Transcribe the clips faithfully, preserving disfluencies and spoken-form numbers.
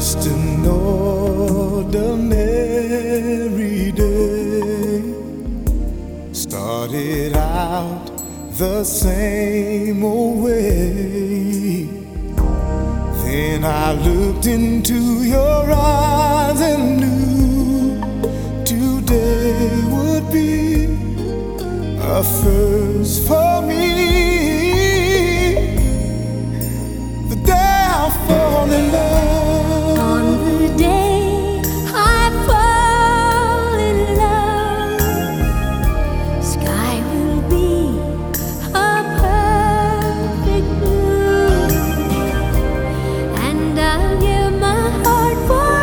Just an ordinary day. Started out the same old way. Then I looked into your eyes and knew today would be a first for me. The day I fall in love. On the day I fall in love, sky will be a perfect blue, and I'll give my heart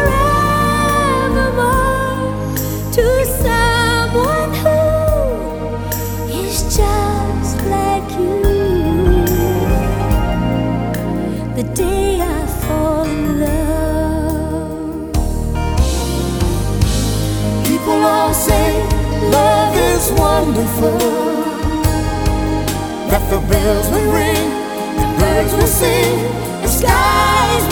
forevermore to someone who is just like you. The day I fall in love. People all say love is wonderful, that the bells will ring and birds will sing and skies